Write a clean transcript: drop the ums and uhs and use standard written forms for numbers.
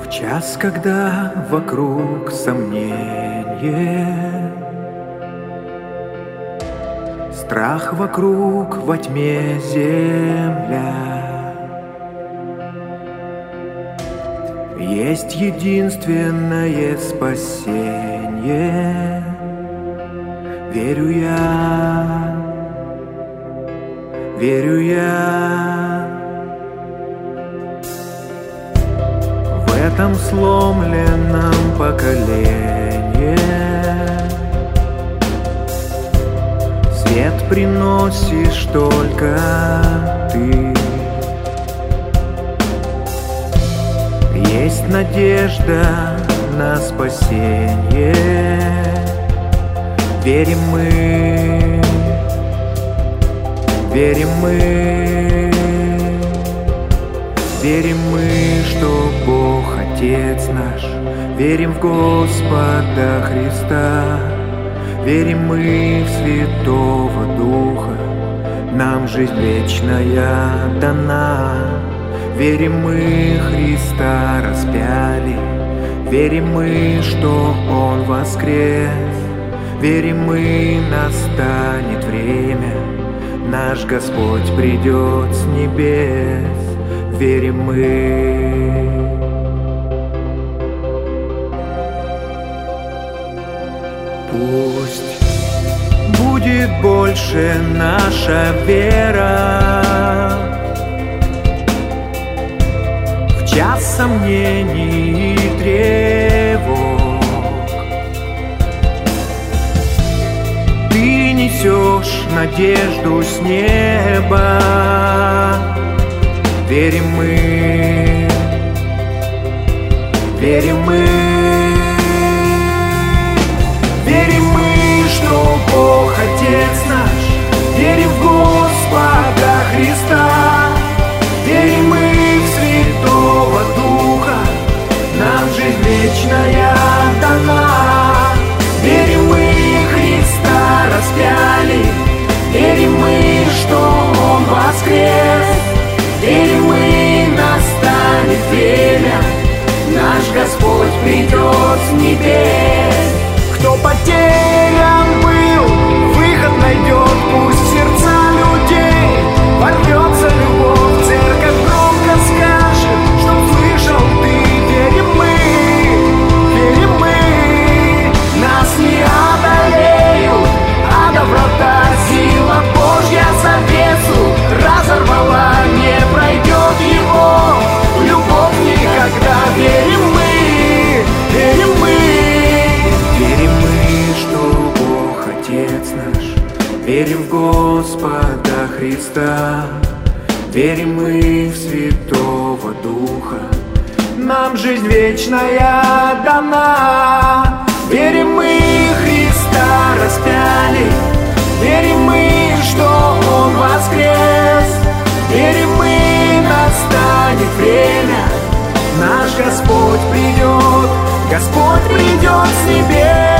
В час, когда вокруг сомнение, страх вокруг, во тьме земля, есть единственное спасение. Верю я, верю я. В этом сломленном поколении свет приносишь только ты. Есть надежда на спасение. Верим мы, верим мы, верим мы, что Бог Отец наш. Верим в Господа Христа. Верим мы в Святого Духа. Нам жизнь вечная дана. Верим мы, Христа распяли. Верим мы, что Он воскрес. Верим мы, настанет время, наш Господь придет с небес. Верим мы. Пусть будет больше наша вера в час сомнений и тревог. Ты несешь надежду с неба. Верим мы, верим мы, верим мы, что Бог Отец наш. Верим в Господа Христа. Верим мы в Святого Духа. Нам жизнь вечная дана. Верим мы, Христа распяли. Верим мы, что Он воскрес. Верим мы, настанет время, наш Господь придет с небес. Кто потерян был, выход найдет. Пусть в сердца людей ворвется любовь. Церковь громко скажет, чтоб слышал ты. Верим мы, нас не одолеют, а до врата сила Божья завесу разорвала, не пройдет его любовь никогда. Верим мы, верим мы, верим мы, что Бог Отец наш. Верим в Господа Христа. Верим мы в Святого Духа. Нам жизнь вечная дана. Верим мы, Христа распяли. Верим мы, что Он воскрес. Верим мы, настанет время, наш Господь придет с небес.